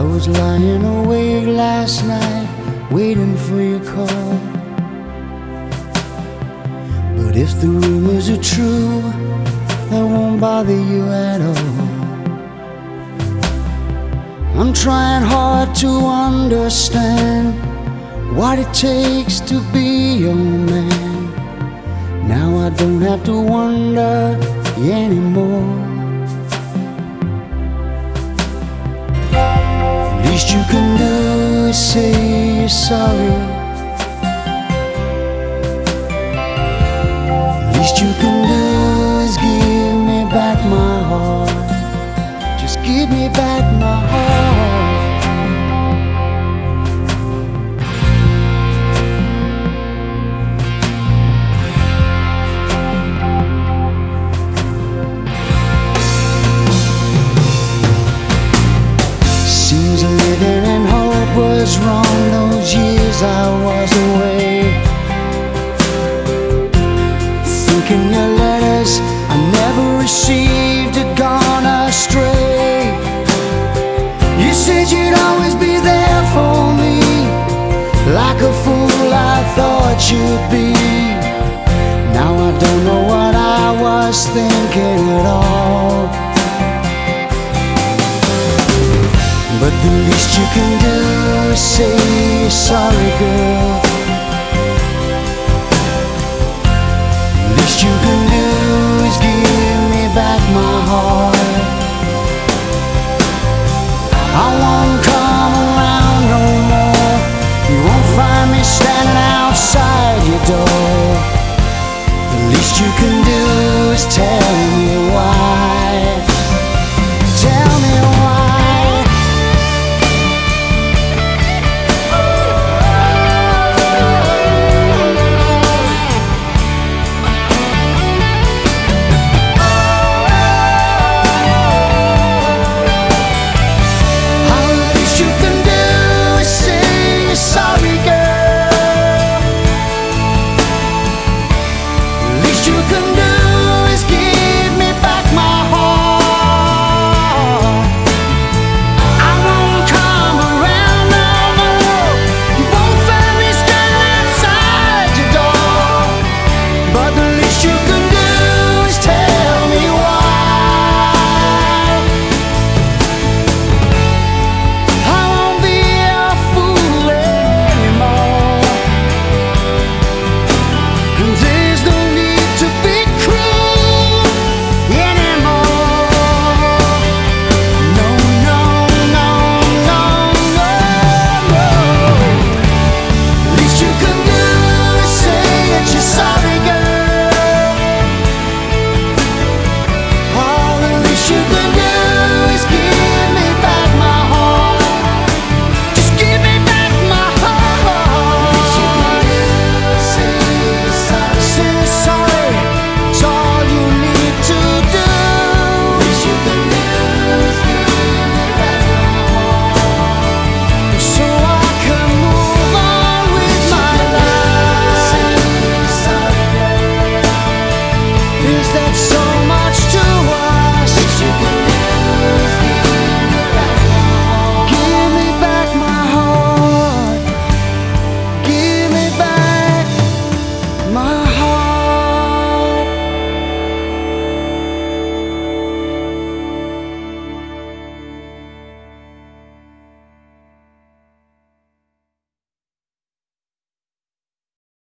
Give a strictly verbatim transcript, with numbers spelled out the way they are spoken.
I was lying awake last night, waiting for your call. But if the rumors are true, that won't bother you at all. I'm trying hard to understand what it takes to be your man. Now I don't have to wonder anymore. Least you can do is say you're sorry. Least you can do is give me back my heart. Just give me back my heart. Seems living in hope was wrong those years I was away. Thinking your letters I never received had gone astray. You said you'd always be there for me, like a fool I thought you'd be. Now I don't know what I was thinking at all. But the least you can do is say you're sorry, girl. Least you can